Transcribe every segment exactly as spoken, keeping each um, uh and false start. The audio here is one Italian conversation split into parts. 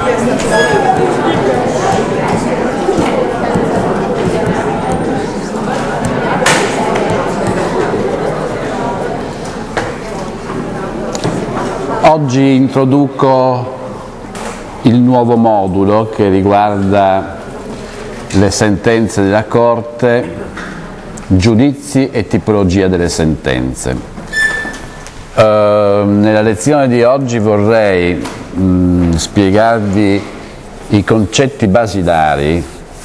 Oggi introduco il nuovo modulo che riguarda le sentenze della Corte, giudizi e tipologia delle sentenze. Uh, nella lezione di oggi vorrei mh, spiegarvi i concetti basilari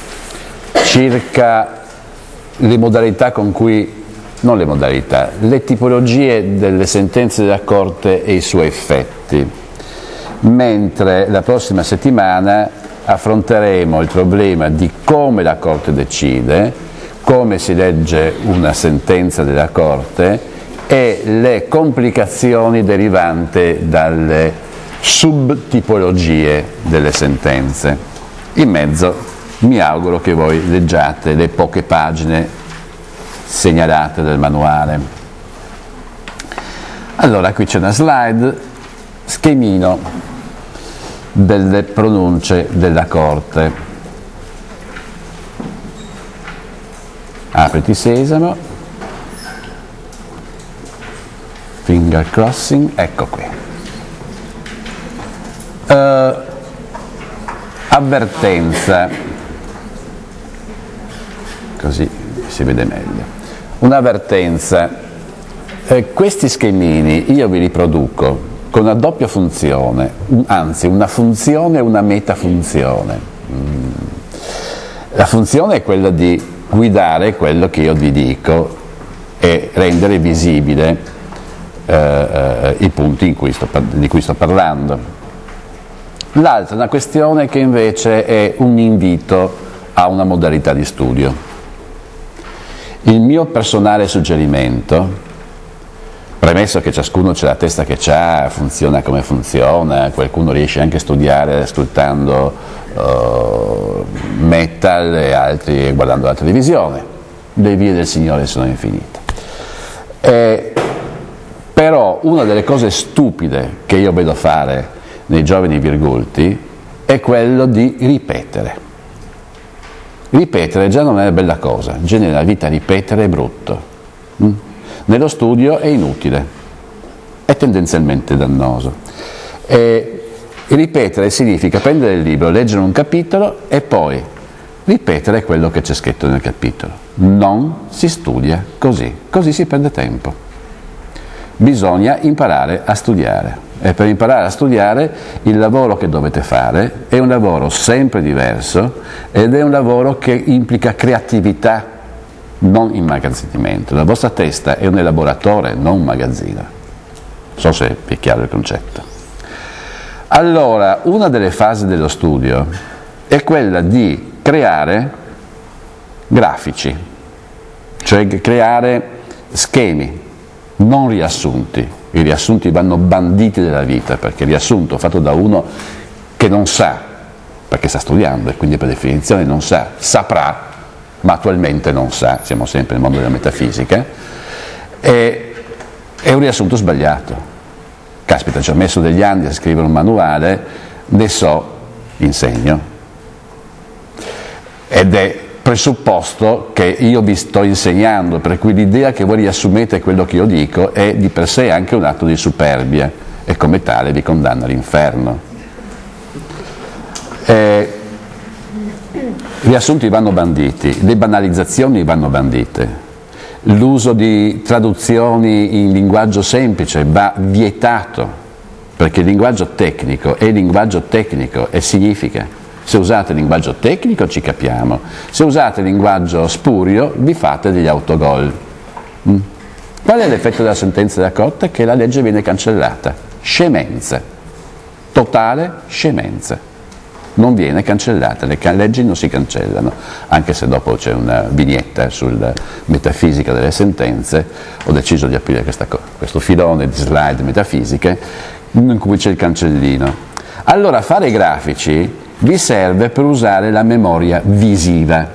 circa le modalità con cui non le modalità, le tipologie delle sentenze della Corte e i suoi effetti, mentre la prossima settimana affronteremo il problema di come la Corte decide, come si legge una sentenza della Corte e le complicazioni derivanti dalle subtipologie delle sentenze. In mezzo mi auguro che voi leggiate le poche pagine segnalate del manuale. Allora, qui c'è una slide, schemino delle pronunce della Corte. Apriti sesamo, finger crossing, ecco qui. Uh, avvertenza, così si vede meglio. Un'avvertenza, eh, questi schemini io vi riproduco con una doppia funzione, un, anzi una funzione e una metafunzione. Mm. La funzione è quella di guidare quello che io vi dico e rendere visibile eh, eh, i punti in cui sto, di cui sto parlando. L'altra è una questione che invece è un invito a una modalità di studio. Il mio personale suggerimento, premesso che ciascuno c'ha la testa che c'ha, funziona come funziona, qualcuno riesce anche a studiare ascoltando uh, metal e altri guardando la televisione, le vie del Signore sono infinite. E, però una delle cose stupide che io vedo fare nei giovani virgulti è quello di ripetere. Ripetere già non è una bella cosa, in genere nella vita ripetere è brutto, mm? Nello studio è inutile, è tendenzialmente dannoso. E ripetere significa prendere il libro, leggere un capitolo e poi ripetere quello che c'è scritto nel capitolo. Non si studia così, così si perde tempo. Bisogna imparare a studiare. E per imparare a studiare il lavoro che dovete fare è un lavoro sempre diverso ed è un lavoro che implica creatività, non immagazzinamento. La vostra testa è un elaboratore, non un magazzino. Non so se vi è chiaro il concetto. Allora, una delle fasi dello studio è quella di creare grafici, cioè creare schemi, non riassunti. I riassunti vanno banditi dalla vita, perché il riassunto fatto da uno che non sa, perché sta studiando e quindi per definizione non sa, saprà, ma attualmente non sa, siamo sempre nel mondo della metafisica, e, è un riassunto sbagliato. Caspita, ci ho messo degli anni a scrivere un manuale, ne so, insegno. Ed è presupposto che io vi sto insegnando, per cui l'idea che voi riassumete quello che io dico è di per sé anche un atto di superbia e come tale vi condanna all'inferno. Eh, I riassunti vanno banditi, le banalizzazioni vanno bandite, l'uso di traduzioni in linguaggio semplice va vietato, perché il linguaggio tecnico è linguaggio tecnico e significa. Se usate il linguaggio tecnico ci capiamo, se usate il linguaggio spurio vi fate degli autogol. Mm. Qual è l'effetto della sentenza della Corte? Che la legge viene cancellata. Scemenze. Totale scemenza. Non viene cancellata, le leggi non si cancellano, anche se dopo c'è una vignetta sulla metafisica delle sentenze, ho deciso di aprire questa, questo filone di slide metafisiche in cui c'è il cancellino. Allora fare i grafici vi serve per usare la memoria visiva.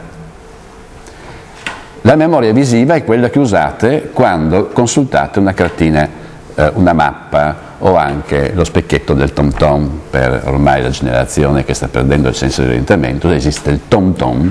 La memoria visiva è quella che usate quando consultate una cartina eh, una mappa o anche lo specchietto del tom tom. Per ormai la generazione che sta perdendo il senso di orientamento esiste il tom tom,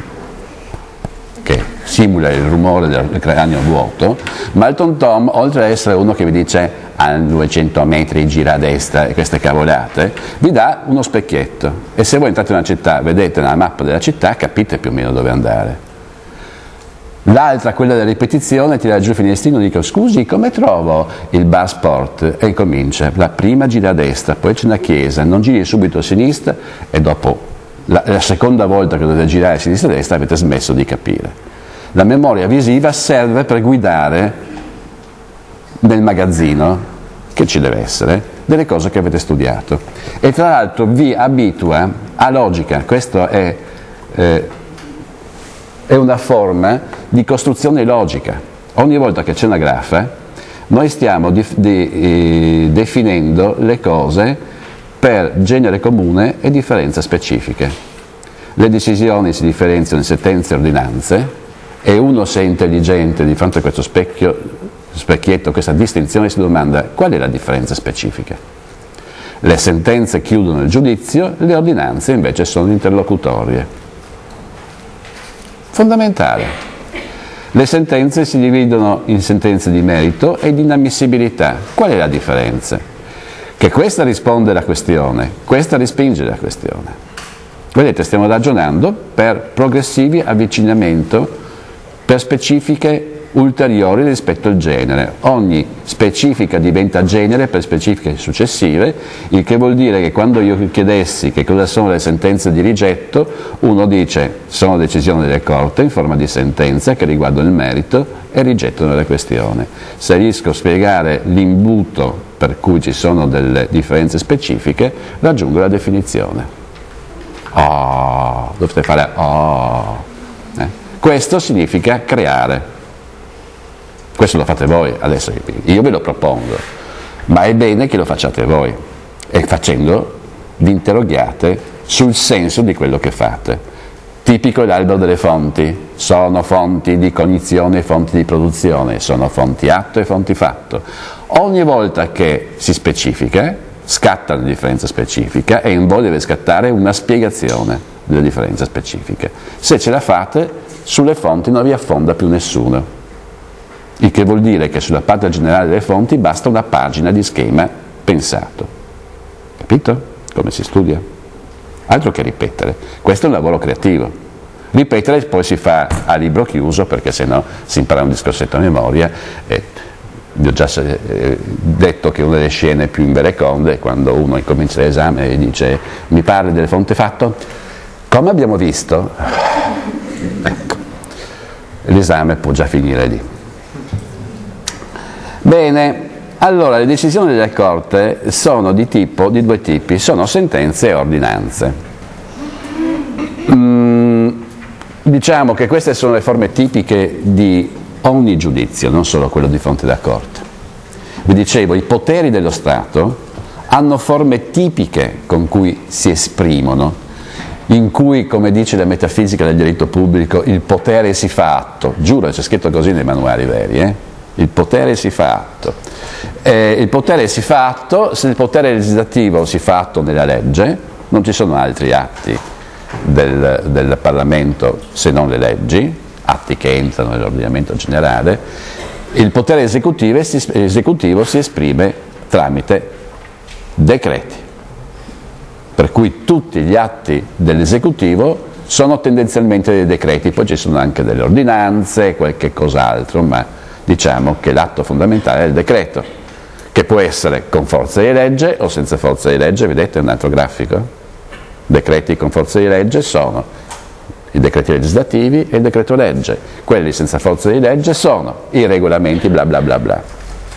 che simula il rumore del cranio vuoto, ma il tom tom, oltre ad essere uno che vi dice a duecento metri gira a destra e queste cavolate, vi dà uno specchietto, e se voi entrate in una città, vedete nella mappa della città, capite più o meno dove andare. L'altra, quella della ripetizione, tira giù il finestrino e dico: scusi, come trovo il bar sport? E incomincia: la prima gira a destra, poi c'è una chiesa, non giri subito a sinistra, e dopo la, la seconda volta che dovete girare a sinistra e a destra avete smesso di capire. La memoria visiva serve per guidare nel magazzino, che ci deve essere, delle cose che avete studiato, e tra l'altro vi abitua a logica. Questo è, eh, è una forma di costruzione logica. Ogni volta che c'è una graffa noi stiamo di, di, eh, definendo le cose per genere comune e differenza specifiche. Le decisioni si differenziano in sentenze e ordinanze, e uno, se è intelligente, di fronte a questo specchio specchietto, questa distinzione, si domanda: qual è la differenza specifica? Le sentenze chiudono il giudizio, le ordinanze invece sono interlocutorie. Fondamentale. Le sentenze si dividono in sentenze di merito e di inammissibilità. Qual è la differenza? Che questa risponde alla questione, questa respinge la questione. Vedete, stiamo ragionando per progressivi avvicinamento, per specifiche ulteriori rispetto al genere. Ogni specifica diventa genere per specifiche successive, il che vuol dire che quando io chiedessi che cosa sono le sentenze di rigetto, uno dice: sono decisioni delle corti in forma di sentenza che riguardano il merito e rigettano la questione. Se riesco a spiegare l'imbuto per cui ci sono delle differenze specifiche, raggiungo la definizione. Oh, dovete fare oh. Eh? Questo significa creare. Questo lo fate voi, adesso io ve lo propongo, ma è bene che lo facciate voi, e facendo vi interroghiate sul senso di quello che fate. Tipico è l'albero delle fonti: sono fonti di cognizione e fonti di produzione, sono fonti atto e fonti fatto. Ogni volta che si specifica, scatta una differenza specifica, e in voi deve scattare una spiegazione della differenza specifica. Se ce la fate, sulle fonti non vi affonda più nessuno. Il che vuol dire che sulla parte generale delle fonti basta una pagina di schema pensato. Capito? Come si studia? Altro che ripetere. Questo è un lavoro creativo. Ripetere poi si fa a libro chiuso, perché sennò si impara un discorsetto a memoria. E vi ho già eh, detto che una delle scene più invereconde è quando uno incomincia l'esame e dice: mi parli delle fonti fatto? Come abbiamo visto? Ecco. L'esame può già finire lì. Bene, allora le decisioni delle Corte sono di tipo, di due tipi, sono sentenze e ordinanze. Mm, diciamo che queste sono le forme tipiche di ogni giudizio, non solo quello di fronte alla Corte. Vi dicevo, i poteri dello Stato hanno forme tipiche con cui si esprimono, in cui, come dice la metafisica del diritto pubblico, il potere si fa atto. Giuro, c'è scritto così nei manuali veri, eh? Il potere si fa atto. Eh, il potere si fa atto, se il potere legislativo si fa atto nella legge, non ci sono altri atti del, del Parlamento se non le leggi, atti che entrano nell'ordinamento generale. Il potere esecutivo si, esecutivo si esprime tramite decreti, per cui tutti gli atti dell'esecutivo sono tendenzialmente dei decreti, poi ci sono anche delle ordinanze, qualche cos'altro, ma diciamo che l'atto fondamentale è il decreto, che può essere con forza di legge o senza forza di legge. Vedete un altro grafico? Decreti con forza di legge sono i decreti legislativi e il decreto legge. Quelli senza forza di legge sono i regolamenti bla bla bla bla.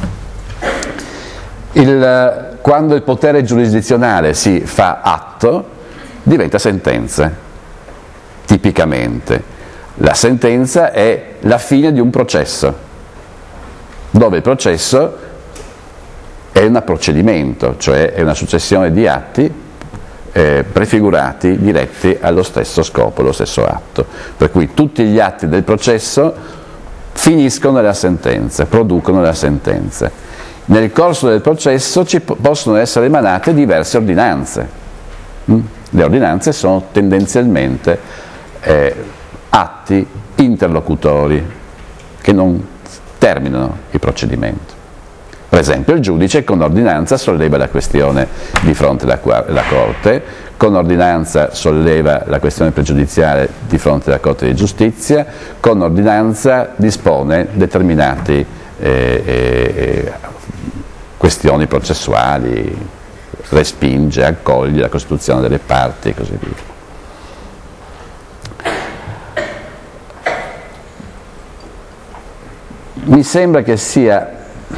Il, quando il potere giurisdizionale si fa atto, diventa sentenza, tipicamente. La sentenza è la fine di un processo, dove il processo è un procedimento, cioè è una successione di atti eh, prefigurati, diretti allo stesso scopo, allo stesso atto. Per cui tutti gli atti del processo finiscono nella sentenza, producono la sentenza. nel corso del processo ci po- possono essere emanate diverse ordinanze. Mm? Le ordinanze sono tendenzialmente eh, atti interlocutori che non terminano il procedimento. Per esempio, il giudice con ordinanza solleva la questione di fronte alla, alla Corte, con ordinanza solleva la questione pregiudiziale di fronte alla Corte di Giustizia, con ordinanza dispone determinati eh, eh, questioni processuali, respinge, accoglie la costituzione delle parti e così via. Mi sembra che sia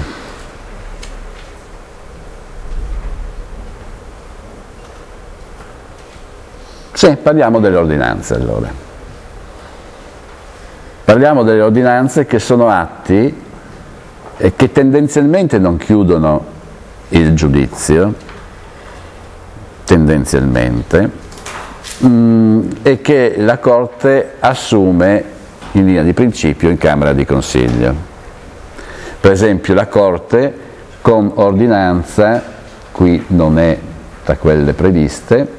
Sì, parliamo delle ordinanze allora. Parliamo delle ordinanze che sono atti e che tendenzialmente non chiudono il giudizio, tendenzialmente, mh, e che la Corte assume in linea di principio in Camera di Consiglio. Per esempio la Corte con ordinanza, qui non è tra quelle previste,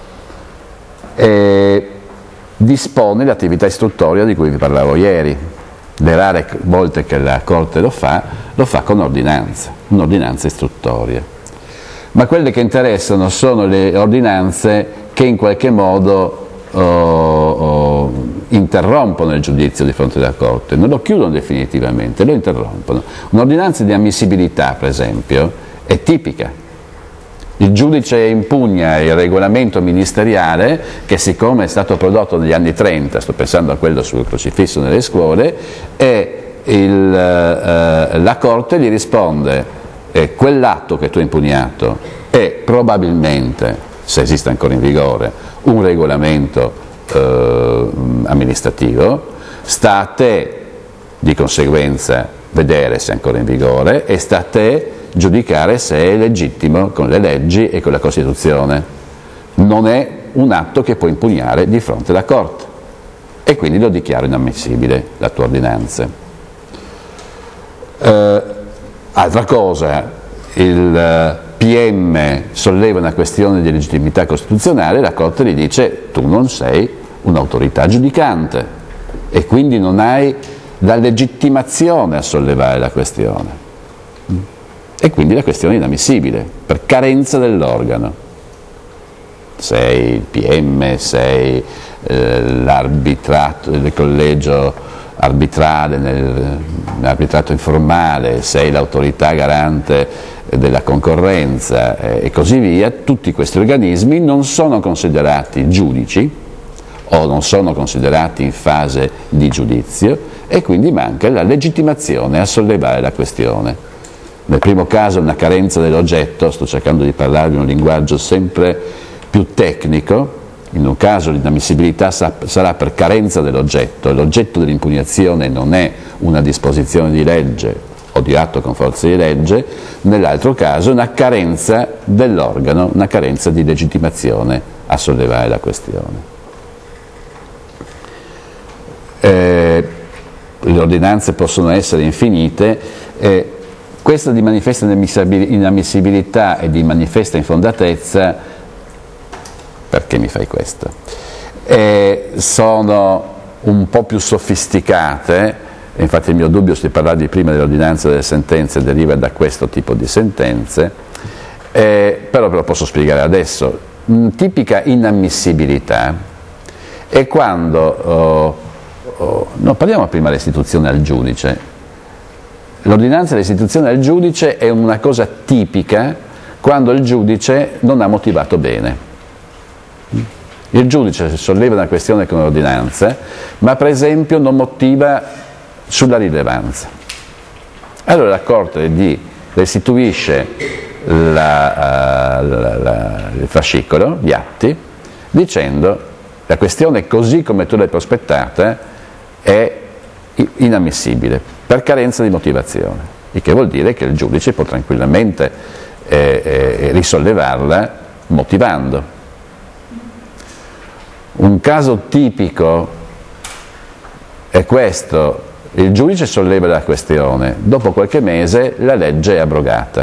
e dispone l'attività istruttoria di cui vi parlavo ieri. Le rare volte che la Corte lo fa, lo fa con ordinanza, un'ordinanza istruttoria. Ma quelle che interessano sono le ordinanze che in qualche modo oh, oh, interrompono il giudizio di fronte alla Corte, non lo chiudono definitivamente, lo interrompono. Un'ordinanza di ammissibilità, per esempio, è tipica. Il giudice impugna il regolamento ministeriale che, siccome è stato prodotto negli anni trenta, sto pensando a quello sul crocifisso nelle scuole, e il, eh, la Corte gli risponde eh, quell'atto che tu hai impugnato è probabilmente, se esiste ancora in vigore, un regolamento eh, amministrativo, sta a te di conseguenza vedere se è ancora in vigore e sta a te giudicare se è legittimo con le leggi e con la Costituzione. Non è un atto che puoi impugnare di fronte alla Corte e quindi lo dichiaro inammissibile la tua ordinanza. Eh, altra cosa, il P M solleva una questione di legittimità costituzionale, la Corte gli dice tu non sei un'autorità giudicante e quindi non hai la legittimazione a sollevare la questione. E quindi la questione è inammissibile, per carenza dell'organo. Sei il P M, sei eh, l'arbitrato, il collegio arbitrale, nel, nell'arbitrato informale, sei l'autorità garante della concorrenza eh, e così via, tutti questi organismi non sono considerati giudici o non sono considerati in fase di giudizio e quindi manca la legittimazione a sollevare la questione. Nel primo caso una carenza dell'oggetto, sto cercando di parlarvi in un linguaggio sempre più tecnico, in un caso l'inammissibilità sarà per carenza dell'oggetto, l'oggetto dell'impugnazione non è una disposizione di legge o di atto con forza di legge, nell'altro caso una carenza dell'organo, una carenza di legittimazione a sollevare la questione. Eh, le ordinanze possono essere infinite, eh, questa di manifesta inammissibilità e di manifesta infondatezza, perché mi fai questo? Eh, sono un po' più sofisticate, infatti il mio dubbio di parlarvi prima dell'ordinanza delle sentenze deriva da questo tipo di sentenze, eh, però ve lo posso spiegare adesso. Una tipica inammissibilità è quando, oh, oh, no, parliamo prima dell'istituzione al giudice. L'ordinanza dell'istituzione al giudice è una cosa tipica quando il giudice non ha motivato bene. Il giudice solleva una questione con ordinanza, ma per esempio non motiva sulla rilevanza. Allora la Corte gli restituisce la, la, la, il fascicolo, gli atti, dicendo la questione così come tu l'hai prospettata è inammissibile per carenza di motivazione, il che vuol dire che il giudice può tranquillamente eh, eh, risollevarla motivando. Un caso tipico è questo, il giudice solleva la questione, dopo qualche mese la legge è abrogata.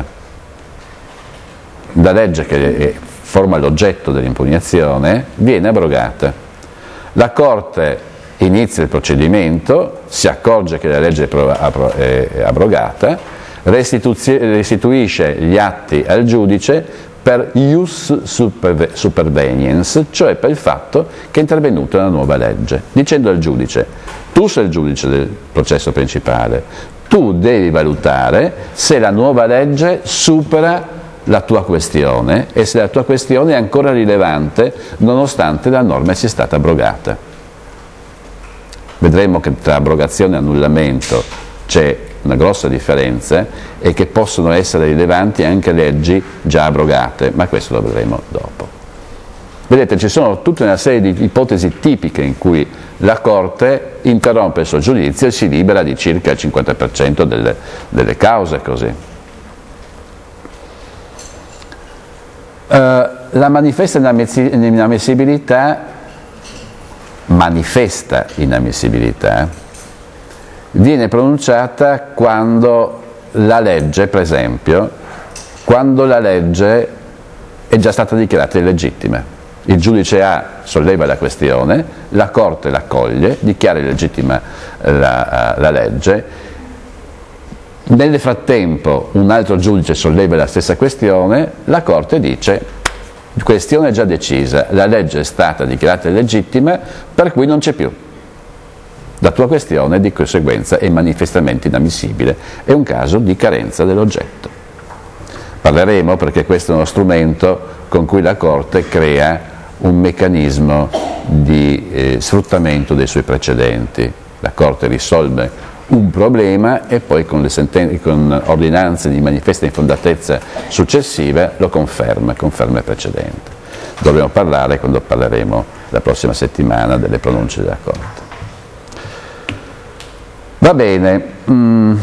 La legge che forma l'oggetto dell'impugnazione viene abrogata. La Corte inizia il procedimento, si accorge che la legge è abrogata, restituisce gli atti al giudice per ius superveniens, cioè per il fatto che è intervenuta una nuova legge, dicendo al giudice: tu sei il giudice del processo principale, tu devi valutare se la nuova legge supera la tua questione e se la tua questione è ancora rilevante nonostante la norma sia stata abrogata. Vedremo che tra abrogazione e annullamento c'è una grossa differenza e che possono essere rilevanti anche leggi già abrogate, ma questo lo vedremo dopo. Vedete, ci sono tutta una serie di ipotesi tipiche in cui la Corte interrompe il suo giudizio e si libera di circa il cinquanta per cento delle, delle cause così. Uh, la manifesta inammissibilità, manifesta inammissibilità viene pronunciata quando la legge, per esempio, quando la legge è già stata dichiarata illegittima. Il giudice A solleva la questione, la Corte l'accoglie, dichiara illegittima la, la legge. Nel frattempo un altro giudice solleva la stessa questione, la Corte dice: questione già decisa, la legge è stata dichiarata illegittima, per cui non c'è più. La tua questione di conseguenza è manifestamente inammissibile, è un caso di carenza dell'oggetto. Parleremo, perché questo è uno strumento con cui la Corte crea un meccanismo di eh, sfruttamento dei suoi precedenti. La Corte risolve un problema e poi con, le senten- con ordinanze di manifesta infondatezza successive lo conferma, conferma il precedente. Dovremo parlare quando parleremo la prossima settimana delle pronunce della Corte. Va bene. Mm.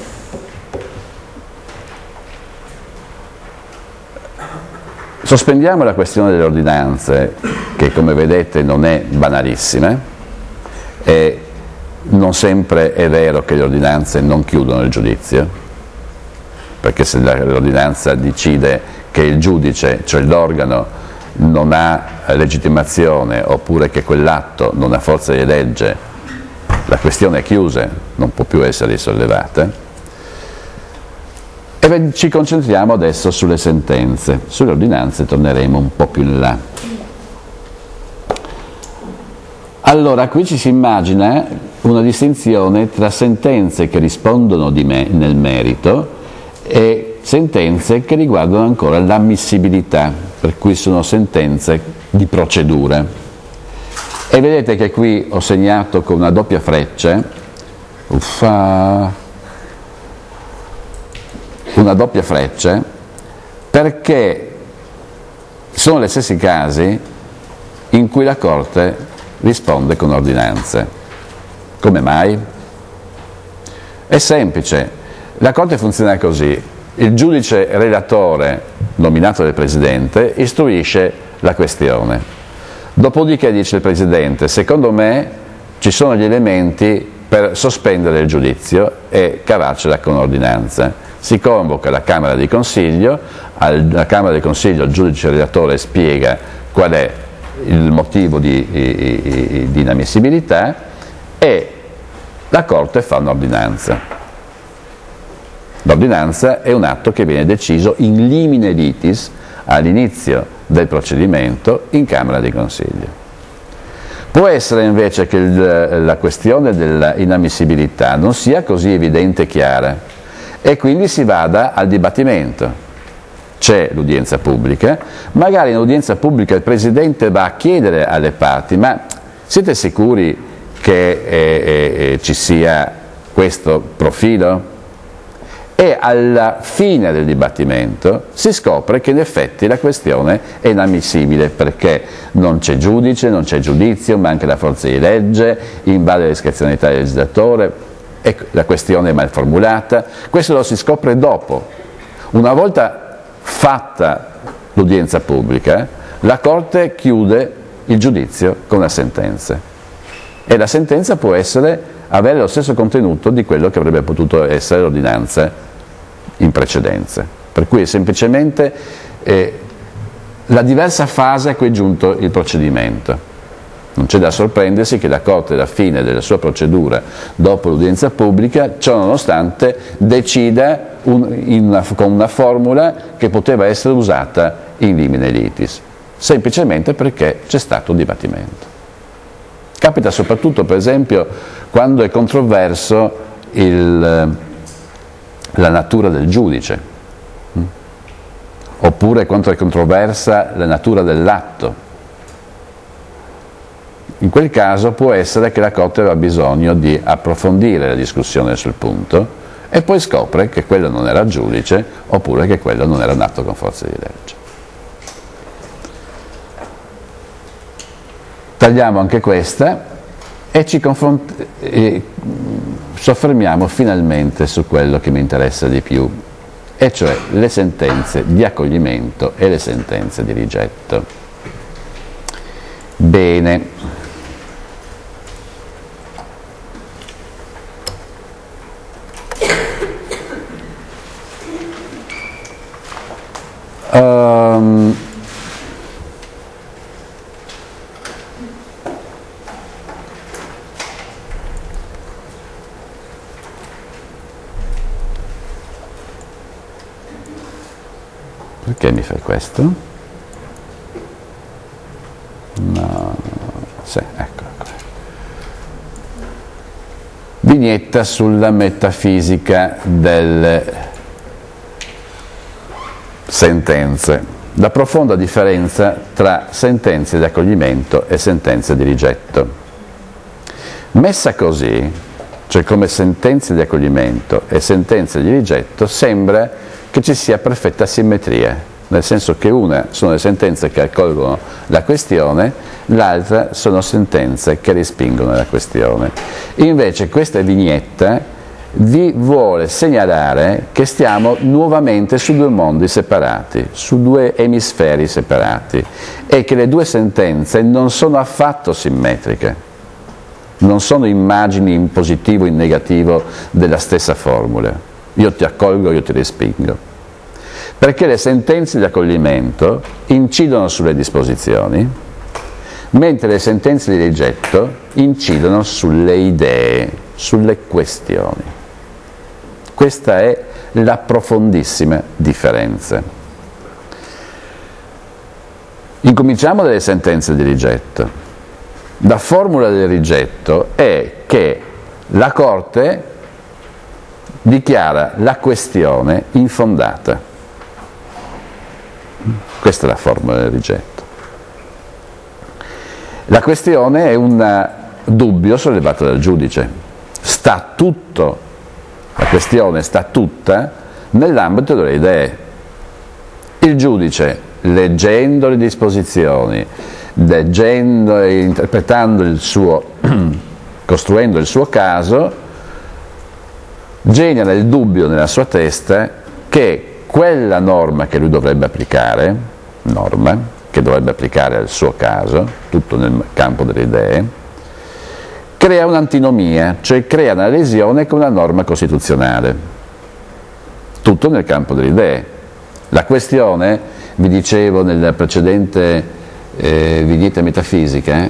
Sospendiamo la questione delle ordinanze, che come vedete non è banalissima, e non sempre è vero che le ordinanze non chiudono il giudizio, perché se l'ordinanza decide che il giudice, cioè l'organo, non ha legittimazione oppure che quell'atto non ha forza di legge, la questione è chiusa, non può più essere risollevata. E ci concentriamo adesso sulle sentenze, sulle ordinanze torneremo un po' più in là. Allora, qui ci si immagina una distinzione tra sentenze che rispondono di me nel merito e sentenze che riguardano ancora l'ammissibilità, per cui sono sentenze di procedura. E vedete che qui ho segnato con una doppia freccia, uffa, una doppia freccia, perché sono gli stessi casi in cui la Corte risponde con ordinanze. Come mai? È semplice, la Corte funziona così: il giudice relatore nominato dal Presidente istruisce la questione, dopodiché dice il Presidente: secondo me ci sono gli elementi per sospendere il giudizio e cavarcela con ordinanza. Si convoca la Camera di Consiglio, alla Camera di Consiglio il giudice relatore spiega qual è il motivo di, di, di inammissibilità e la Corte fa un'ordinanza. L'ordinanza è un atto che viene deciso in limine litis all'inizio del procedimento in Camera di Consiglio. Può essere invece che il, la questione dell'inammissibilità non sia così evidente e chiara, e quindi si vada al dibattimento. C'è l'udienza pubblica, magari in udienza pubblica il Presidente va a chiedere alle parti: ma siete sicuri che eh, eh, ci sia questo profilo? E alla fine del dibattimento si scopre che in effetti la questione è inammissibile perché non c'è giudice, non c'è giudizio, manca la forza di legge, invade la discrezionalità del legislatore, e la questione è mal formulata. Questo lo si scopre dopo. Una volta fatta l'udienza pubblica, la Corte chiude il giudizio con la sentenza. e la sentenza può essere, avere lo stesso contenuto di quello che avrebbe potuto essere l'ordinanza in precedenza. Per cui è semplicemente eh, la diversa fase a cui è giunto il procedimento. Non c'è da sorprendersi che la Corte, alla fine della sua procedura dopo l'udienza pubblica, ciò nonostante decida un, in una, con una formula che poteva essere usata in limine litis, semplicemente perché c'è stato un dibattimento. Capita soprattutto, per esempio, quando è controverso il, la natura del giudice, oppure quando è controversa la natura dell'atto. In quel caso può essere che la Corte aveva bisogno di approfondire la discussione sul punto e poi scopre che quello non era il giudice oppure che quello non era un atto con forza di legge. Tagliamo anche questa e ci confront- e soffermiamo finalmente su quello che mi interessa di più, e cioè le sentenze di accoglimento e le sentenze di rigetto. Bene. Um, perché mi fai questo? No, sì, ecco. Vignetta sulla metafisica delle sentenze. La profonda differenza tra sentenze di accoglimento e sentenze di rigetto. Messa così, cioè come sentenze di accoglimento e sentenze di rigetto, sembra che ci sia perfetta simmetria, nel senso che una sono le sentenze che accolgono la questione, l'altra sono sentenze che respingono la questione. Invece questa vignetta vi vuole segnalare che stiamo nuovamente su due mondi separati, su due emisferi separati, e che le due sentenze non sono affatto simmetriche, non sono immagini in positivo e in negativo della stessa formula. Io ti accolgo, io ti respingo. Perché le sentenze di accoglimento incidono sulle disposizioni, mentre le sentenze di rigetto incidono sulle idee, sulle questioni. Questa è la profondissima differenza. Incominciamo dalle sentenze di rigetto. La formula del rigetto è che la Corte dichiara la questione infondata. Questa è la formula del rigetto. La questione è un dubbio sollevato dal giudice. Sta tutto La questione sta tutta nell'ambito delle idee. Il giudice, leggendo le disposizioni, leggendo e interpretando il suo, costruendo il suo caso, genera il dubbio nella sua testa che quella norma che lui dovrebbe applicare, norma che dovrebbe applicare al suo caso, tutto nel campo delle idee, crea un'antinomia, cioè crea una lesione con una norma costituzionale, tutto nel campo delle idee. La questione, vi dicevo nella precedente eh, vignetta metafisica,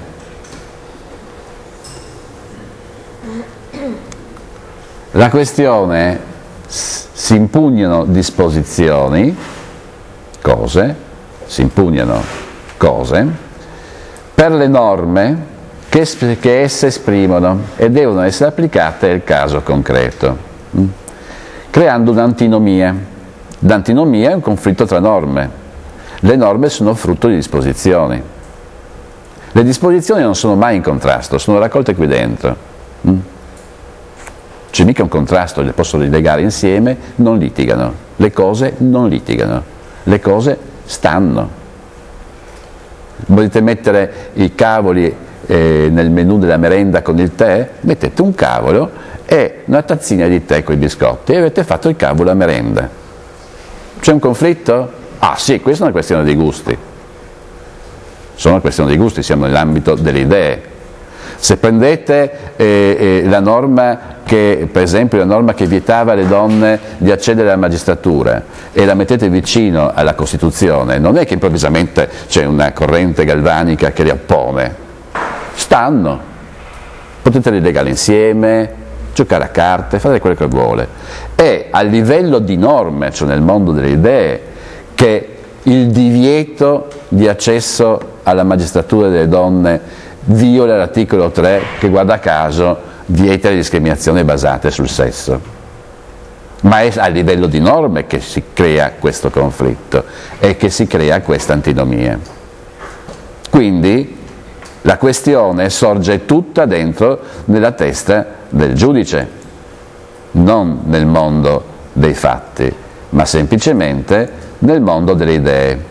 la questione si impugnano disposizioni, cose, si impugnano cose, per le norme che, che esse esprimono e devono essere applicate al caso concreto, mh? creando un'antinomia. L'antinomia è un conflitto tra norme. Le norme sono frutto di disposizioni. Le disposizioni non sono mai in contrasto, sono raccolte qui dentro. Mh? C'è mica un contrasto, le posso rilegare insieme, non litigano. Le cose non litigano. Le cose stanno. Volete mettere i cavoli eh, nel menù della merenda con il tè? Mettete un cavolo e una tazzina di tè con i biscotti e avete fatto il cavolo a merenda. C'è un conflitto? Ah sì, questa è una questione di gusti. Sono una questione di gusti, siamo nell'ambito delle idee. Se prendete eh, eh, la norma che, per esempio, la norma che vietava alle donne di accedere alla magistratura e la mettete vicino alla Costituzione, non è che improvvisamente c'è una corrente galvanica che li oppone, stanno, potete rilegare insieme, giocare a carte, fare quello che vuole. È a livello di norme, cioè nel mondo delle idee, che il divieto di accesso alla magistratura delle donne viola l'articolo tre che, guarda caso, vieta le discriminazioni basate sul sesso. Ma è a livello di norme che si crea questo conflitto e che si crea questa antinomia. Quindi la questione sorge tutta dentro nella testa del giudice, non nel mondo dei fatti, ma semplicemente nel mondo delle idee.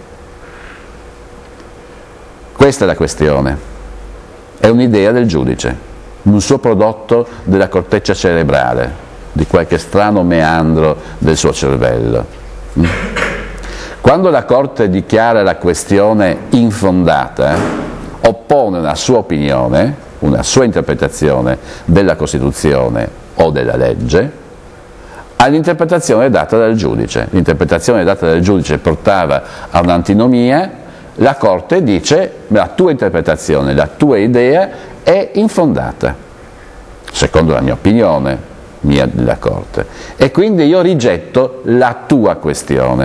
Questa è la questione. È un'idea del giudice, un suo prodotto della corteccia cerebrale, di qualche strano meandro del suo cervello. Quando la Corte dichiara la questione infondata, oppone una sua opinione, una sua interpretazione della Costituzione o della legge, all'interpretazione data dal giudice. L'interpretazione data dal giudice portava a un'antinomia. La Corte dice: la tua interpretazione, la tua idea è infondata, secondo la mia opinione, mia della Corte, e quindi io rigetto la tua questione.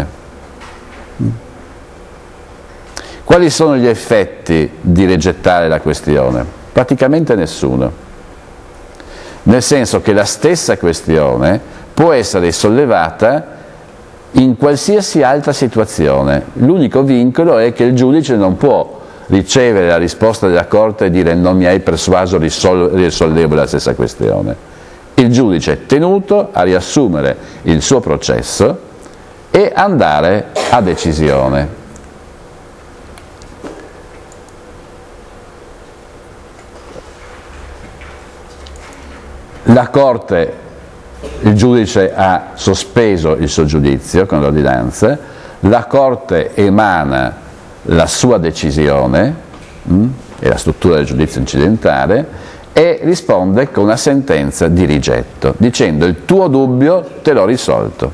Quali sono gli effetti di rigettare la questione? Praticamente nessuno, nel senso che la stessa questione può essere sollevata in qualsiasi altra situazione. L'unico vincolo è che il giudice non può ricevere la risposta della Corte e dire: non mi hai persuaso, risollevo la stessa questione. Il giudice è tenuto a riassumere il suo processo e andare a decisione. La Corte, il giudice ha sospeso il suo giudizio con l'ordinanza, la Corte emana la sua decisione, mh, è la struttura del giudizio incidentale, e risponde con una sentenza di rigetto, dicendo: il tuo dubbio te l'ho risolto.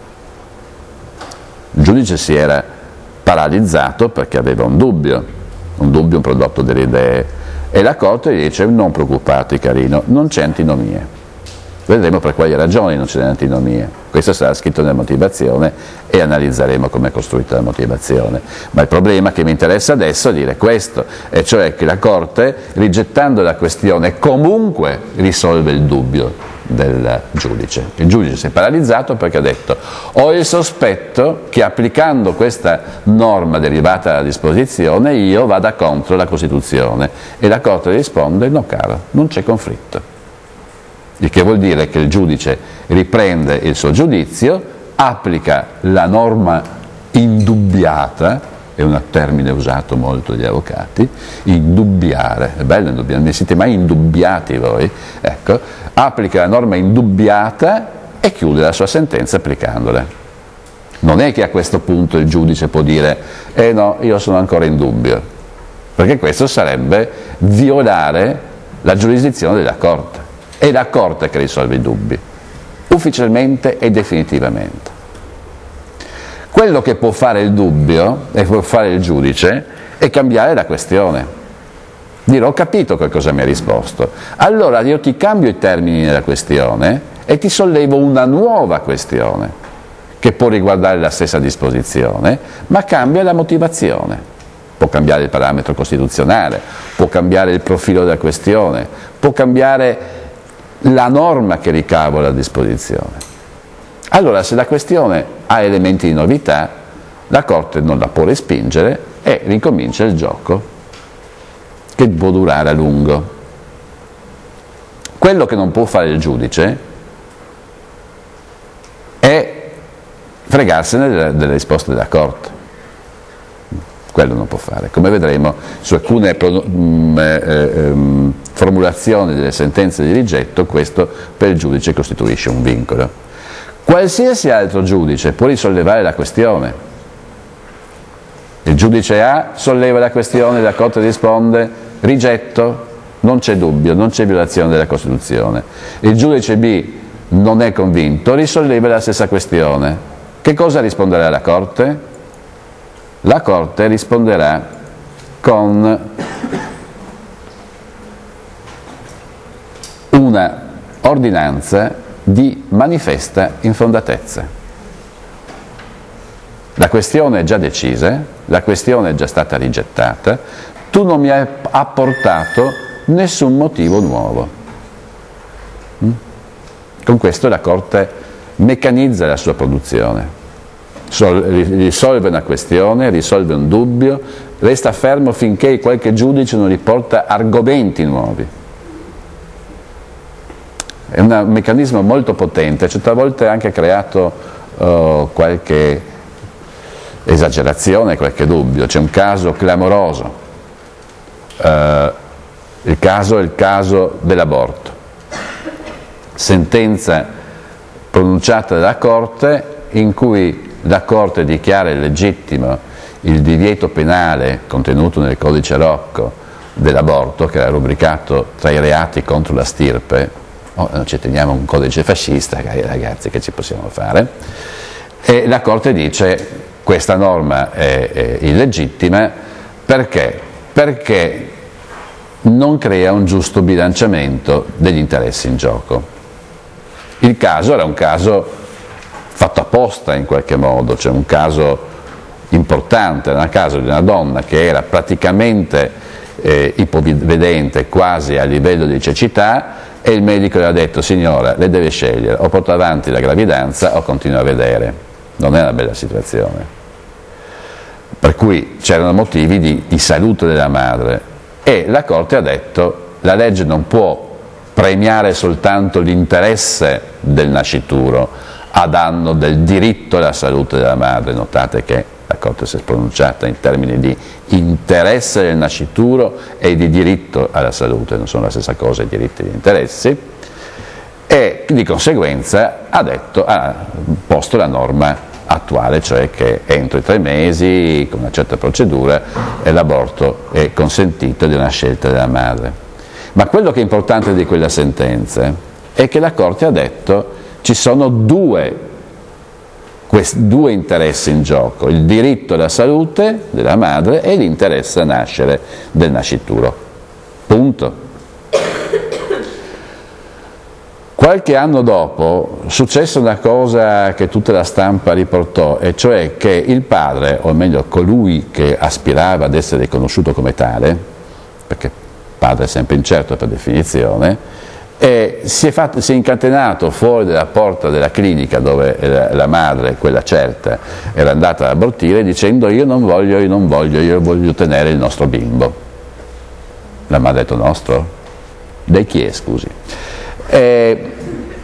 Il giudice si era paralizzato perché aveva un dubbio, un dubbio un prodotto delle idee, e la Corte gli dice: non preoccuparti carino, non c'è antinomia. Vedremo per quali ragioni non c'è antinomia. Questo sarà scritto nella motivazione e analizzeremo come è costruita la motivazione. Ma il problema che mi interessa adesso è dire questo, e cioè che la Corte, rigettando la questione, comunque risolve il dubbio del giudice. Il giudice si è paralizzato perché ha detto: ho il sospetto che applicando questa norma derivata dalla disposizione io vada contro la Costituzione. E la Corte risponde: no caro, non c'è conflitto. Il che vuol dire che il giudice riprende il suo giudizio, applica la norma indubbiata, è un termine usato molto dagli avvocati, indubbiare, è bello indubbiare, non vi siete mai indubbiati voi? Ecco, applica la norma indubbiata e chiude la sua sentenza applicandola. Non è che a questo punto il giudice può dire: eh no, io sono ancora in dubbio, perché questo sarebbe violare la giurisdizione della Corte. È la Corte che risolve i dubbi, ufficialmente e definitivamente. Quello che può fare il dubbio, e può fare il giudice, è cambiare la questione. Dire: ho capito che cosa mi ha risposto, allora io ti cambio i termini della questione e ti sollevo una nuova questione, che può riguardare la stessa disposizione, ma cambia la motivazione. Può cambiare il parametro costituzionale, può cambiare il profilo della questione, può cambiare la norma che ricavo la disposizione. Allora, se la questione ha elementi di novità, la Corte non la può respingere e ricomincia il gioco, che può durare a lungo. Quello che non può fare il giudice è fregarsene delle, delle risposte della Corte. Quello non può fare. Come vedremo su alcune um, eh, um, formulazioni delle sentenze di rigetto, questo per il giudice costituisce un vincolo. Qualsiasi altro giudice può risollevare la questione. Il giudice A solleva la questione, la Corte risponde rigetto, non c'è dubbio, non c'è violazione della Costituzione. Il giudice B non è convinto, risolleva la stessa questione. Che cosa risponderà la Corte? La Corte risponderà con una ordinanza di manifesta infondatezza. La questione è già decisa, la questione è già stata rigettata, tu non mi hai apportato nessun motivo nuovo. Mm? Con questo la Corte meccanizza la sua produzione, Sol- risolve una questione, risolve un dubbio, resta fermo finché qualche giudice non riporta argomenti nuovi. È un meccanismo molto potente, certe volte ha anche creato uh, qualche esagerazione, qualche dubbio. C'è un caso clamoroso, uh, il caso è il caso dell'aborto. Sentenza pronunciata dalla Corte in cui la Corte dichiara illegittimo il divieto penale contenuto nel codice Rocco dell'aborto, che era rubricato tra i reati contro la stirpe. Oh, non ci teniamo un codice fascista, ragazzi, che ci possiamo fare? E la Corte dice questa norma è, è illegittima perché? Perché non crea un giusto bilanciamento degli interessi in gioco. Il caso era un caso fatto apposta in qualche modo, cioè un caso importante, era un caso di una donna che era praticamente eh, ipovedente, quasi a livello di cecità, e il medico le ha detto: signora, lei deve scegliere, o porta avanti la gravidanza o continua a vedere. Non è una bella situazione. Per cui c'erano motivi di, di salute della madre, e la Corte ha detto: la legge non può premiare soltanto l'interesse del nascituro a danno del diritto alla salute della madre. Notate che la Corte si è pronunciata in termini di interesse del nascituro e di diritto alla salute, non sono la stessa cosa i diritti e gli interessi, e di conseguenza ha detto, ha posto la norma attuale, cioè che entro i tre mesi, con una certa procedura, l'aborto è consentito di una scelta della madre. Ma quello che è importante di quella sentenza è che la Corte ha detto ci sono due Questi due interessi in gioco: il diritto alla salute della madre e l'interesse a nascere del nascituro. Punto. Qualche anno dopo successe una cosa che tutta la stampa riportò, e cioè che il padre, o meglio colui che aspirava ad essere riconosciuto come tale, perché padre è sempre incerto per definizione, e si è, fatto, si è incatenato fuori dalla porta della clinica dove la, la madre, quella certa, era andata ad abortire, dicendo: io non voglio, io non voglio, io voglio tenere il nostro bimbo. La madre ha detto: nostro? Dei chi è, scusi? E,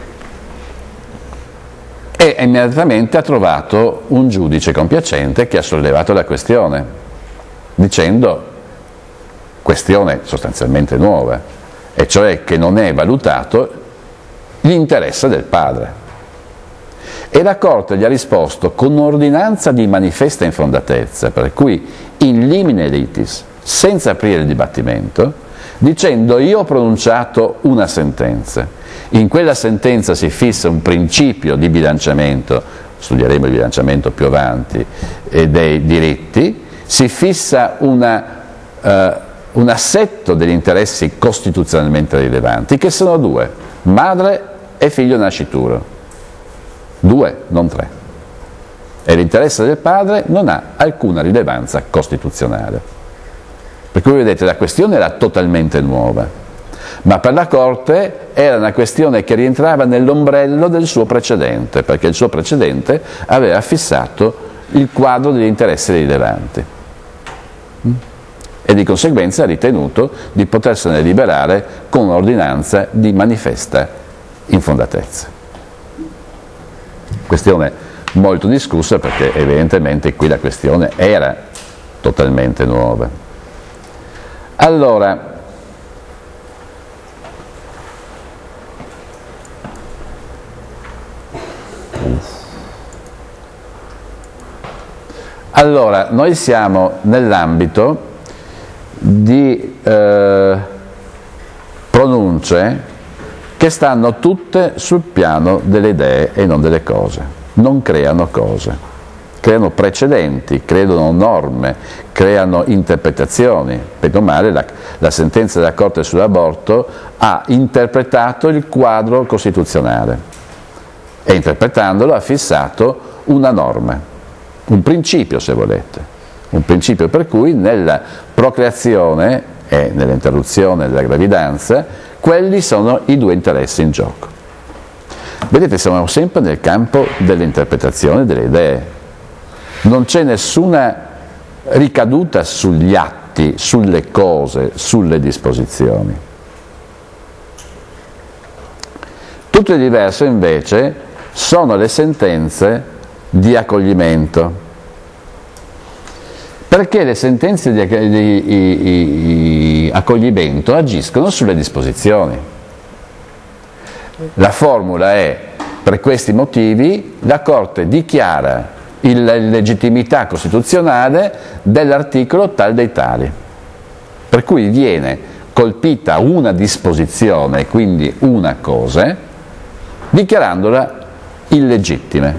e immediatamente ha trovato un giudice compiacente che ha sollevato la questione, dicendo: questione sostanzialmente nuova, e cioè che non è valutato l'interesse del padre. E la Corte gli ha risposto con un'ordinanza di manifesta infondatezza, per cui in limine litis, senza aprire il dibattimento, dicendo: io ho pronunciato una sentenza, in quella sentenza si fissa un principio di bilanciamento, studieremo il bilanciamento più avanti, eh, dei diritti, si fissa una... Eh, un assetto degli interessi costituzionalmente rilevanti, che sono due: madre e figlio nascituro. Due, non tre. E l'interesse del padre non ha alcuna rilevanza costituzionale. Per cui vedete, la questione era totalmente nuova, ma per la Corte era una questione che rientrava nell'ombrello del suo precedente, perché il suo precedente aveva fissato il quadro degli interessi rilevanti. E di conseguenza ha ritenuto di potersene liberare con un'ordinanza di manifesta infondatezza. Questione molto discussa, perché evidentemente qui la questione era totalmente nuova. Allora, allora noi siamo nell'ambito di eh, luce che stanno tutte sul piano delle idee e non delle cose, non creano cose, creano precedenti, creano norme, creano interpretazioni. Bene o male la, la sentenza della Corte sull'aborto ha interpretato il quadro costituzionale e interpretandolo ha fissato una norma, un principio se volete, un principio per cui nella procreazione e nell'interruzione della gravidanza quelli sono i due interessi in gioco. Vedete, siamo sempre nel campo dell'interpretazione delle idee. Non c'è nessuna ricaduta sugli atti, sulle cose, sulle disposizioni. Tutto il diverso invece sono le sentenze di accoglimento. Perché le sentenze di, di, di, di accoglimento agiscono sulle disposizioni. La formula è: per questi motivi la Corte dichiara l'illegittimità costituzionale dell'articolo tal dei tali, per cui viene colpita una disposizione, quindi una cosa, dichiarandola illegittima.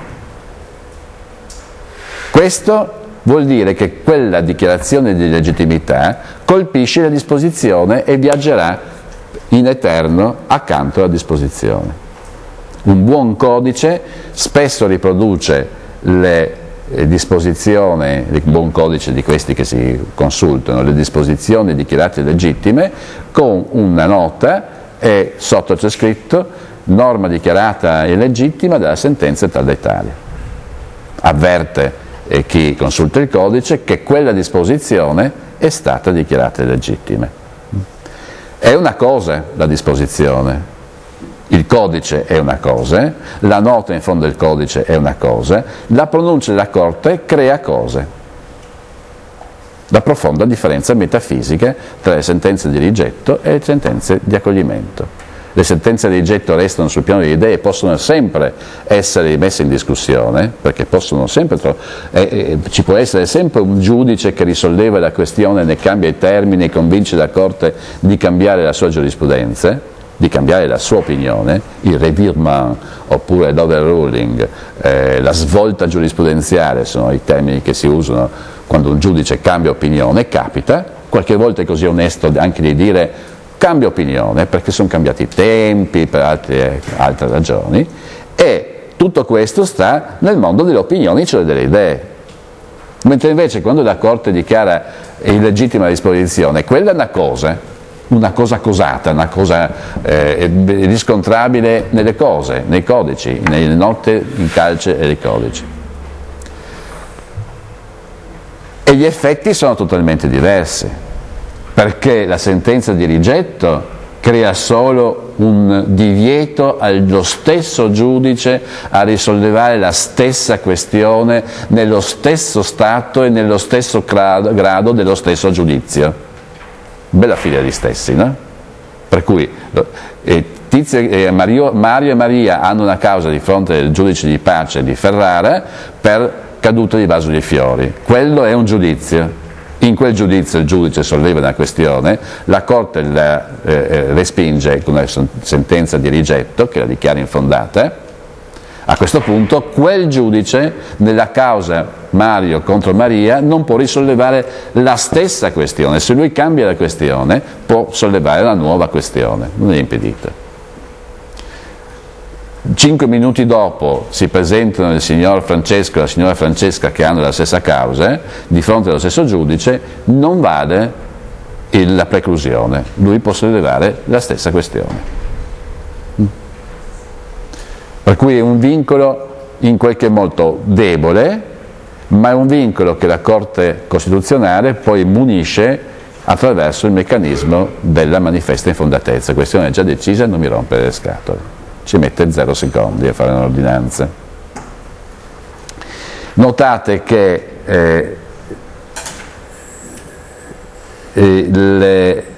Questo vuol dire che quella dichiarazione di legittimità colpisce la disposizione e viaggerà in eterno accanto alla disposizione. Un buon codice spesso riproduce le disposizioni, il buon codice di questi che si consultano, le disposizioni dichiarate legittime, con una nota e sotto c'è scritto: norma dichiarata illegittima dalla sentenza tal dei tali. Avverte e chi consulta il codice che quella disposizione è stata dichiarata illegittima. È una cosa la disposizione, il codice è una cosa, la nota in fondo del codice è una cosa, la pronuncia della Corte crea cose. La profonda differenza metafisica tra le sentenze di rigetto e le sentenze di accoglimento. Le sentenze di rigetto restano sul piano delle idee e possono sempre essere messe in discussione, perché possono sempre eh, eh, ci può essere sempre un giudice che risolleva la questione, ne cambia i termini e convince la Corte di cambiare la sua giurisprudenza, di cambiare la sua opinione, il revirement oppure l'overruling, eh, la svolta giurisprudenziale sono i termini che si usano quando un giudice cambia opinione. Capita, qualche volta è così onesto anche di dire cambia opinione perché sono cambiati i tempi, per altre, altre ragioni, e tutto questo sta nel mondo delle opinioni, cioè delle idee. Mentre invece quando la Corte dichiara illegittima la disposizione, quella è una cosa, una cosa cosata, una cosa eh, riscontrabile nelle cose, nei codici, nelle note in calce e nei codici. E gli effetti sono totalmente diversi. Perché la sentenza di rigetto crea solo un divieto allo stesso giudice a risollevare la stessa questione nello stesso stato e nello stesso grado dello stesso giudizio. Bella figlia di stessi, no? Per cui eh, Tizio, eh, Mario, Mario e Maria hanno una causa di fronte al giudice di pace di Ferrara per caduta di vaso di fiori. Quello è un giudizio. In quel giudizio il giudice solleva una questione, la Corte la eh, respinge con una sentenza di rigetto che la dichiara infondata. A questo punto quel giudice nella causa Mario contro Maria non può risollevare la stessa questione. Se lui cambia la questione può sollevare la nuova questione, non è impedito. Cinque minuti dopo si presentano il signor Francesco e la signora Francesca che hanno la stessa causa, di fronte allo stesso giudice, non vale il, la preclusione, lui può sollevare la stessa questione. Per cui è un vincolo in qualche modo debole, ma è un vincolo che la Corte Costituzionale poi munisce attraverso il meccanismo della manifesta infondatezza. Questione è già decisa, non mi rompere le scatole. Ci mette zero secondi a fare un'ordinanza. Notate che eh, le,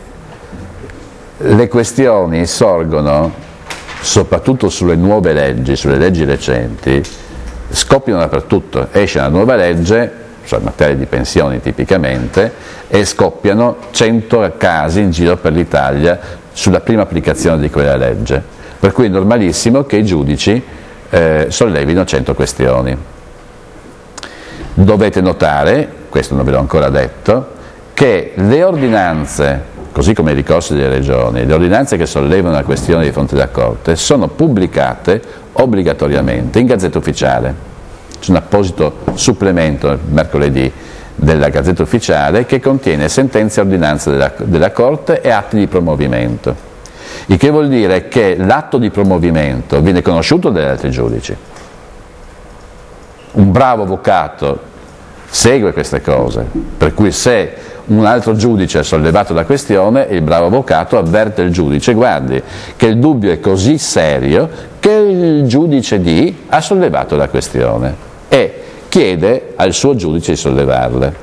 le questioni sorgono soprattutto sulle nuove leggi, sulle leggi recenti, scoppiano dappertutto. Esce una nuova legge, cioè in materia di pensioni tipicamente, e scoppiano cento casi in giro per l'Italia sulla prima applicazione di quella legge, per cui è normalissimo che i giudici eh, sollevino cento questioni. Dovete notare, questo non ve l'ho ancora detto, che le ordinanze, così come i ricorsi delle regioni, le ordinanze che sollevano la questione di fronte alla Corte sono pubblicate obbligatoriamente in Gazzetta Ufficiale. C'è un apposito supplemento mercoledì della Gazzetta Ufficiale che contiene sentenze e ordinanze della, della Corte e atti di promovimento, il che vuol dire che l'atto di promovimento viene conosciuto dagli altri giudici. Un bravo avvocato segue queste cose, per cui se un altro giudice ha sollevato la questione, il bravo avvocato avverte il giudice: guardi che il dubbio è così serio che il giudice D ha sollevato la questione, e chiede al suo giudice di sollevarla.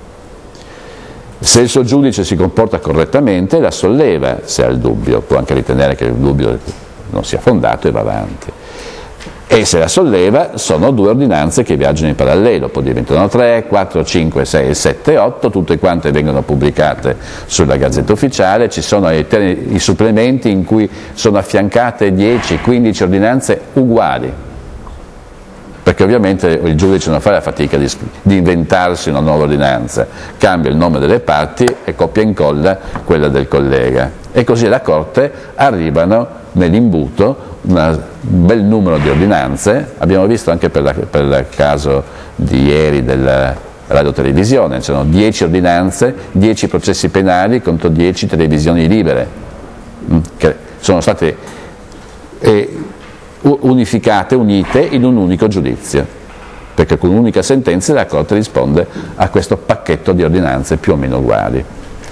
Se il suo giudice si comporta correttamente, la solleva se ha il dubbio, può anche ritenere che il dubbio non sia fondato e va avanti. E se la solleva, sono due ordinanze che viaggiano in parallelo, poi diventano tre, quattro, cinque, sei, sette, otto, tutte quante vengono pubblicate sulla Gazzetta Ufficiale. Ci sono i, i supplementi in cui sono affiancate dieci, quindici ordinanze uguali, perché ovviamente il giudice non fa la fatica di, di inventarsi una nuova ordinanza, cambia il nome delle parti e copia e incolla quella del collega, e così alla Corte arrivano nell'imbuto un bel numero di ordinanze. Abbiamo visto anche per, la, per il caso di ieri della radiotelevisione, c'erano dieci ordinanze, dieci processi penali contro dieci televisioni libere, che sono state eh, unificate, unite in un unico giudizio, perché con un'unica sentenza la Corte risponde a questo pacchetto di ordinanze più o meno uguali.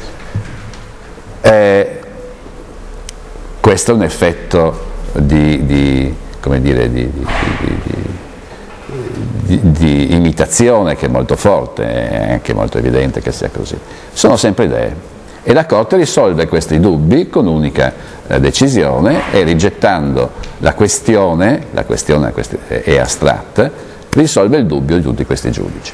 Eh, questo è un effetto di, di, come dire, di, di, di, di, di imitazione che è molto forte, è anche molto evidente che sia così. Sono sempre idee, e la Corte risolve questi dubbi con unica eh, decisione, e rigettando la questione, la questione è astratta, risolve il dubbio di tutti questi giudici.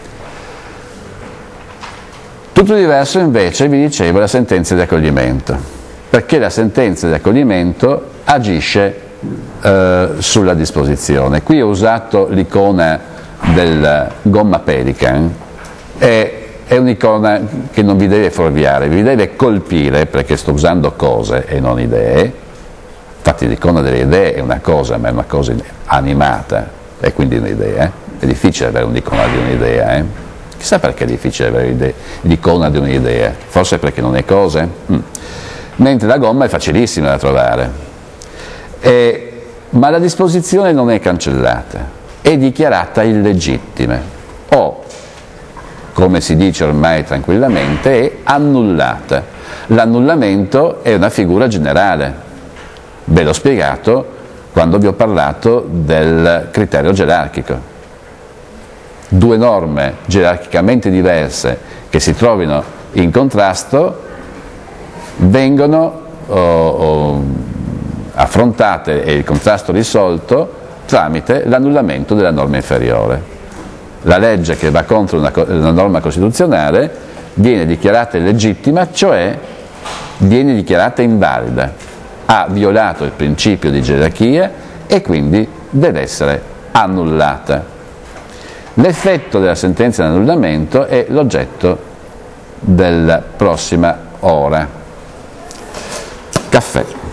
Tutto diverso invece, vi dicevo, la sentenza di accoglimento, perché la sentenza di accoglimento agisce eh, sulla disposizione. Qui ho usato l'icona del gomma pelican, e è un'icona che non vi deve fuorviare, vi deve colpire, perché sto usando cose e non idee. Infatti l'icona delle idee è una cosa, ma è una cosa animata, e quindi un'idea. Eh? È difficile avere un'icona di un'idea, eh? Chissà perché è difficile avere l'icona di un'idea, forse perché non è cose? Mm. Mentre la gomma è facilissima da trovare. Eh, ma la disposizione non è cancellata, è dichiarata illegittima, o, come si dice ormai tranquillamente, è annullata. L'annullamento è una figura generale, ve l'ho spiegato quando vi ho parlato del criterio gerarchico. Due norme gerarchicamente diverse che si trovino in contrasto vengono oh, oh, affrontate e il contrasto risolto tramite l'annullamento della norma inferiore. La legge che va contro una, una norma costituzionale viene dichiarata illegittima, cioè viene dichiarata invalida, ha violato il principio di gerarchia e quindi deve essere annullata. L'effetto della sentenza di annullamento è l'oggetto della prossima ora. Caffè.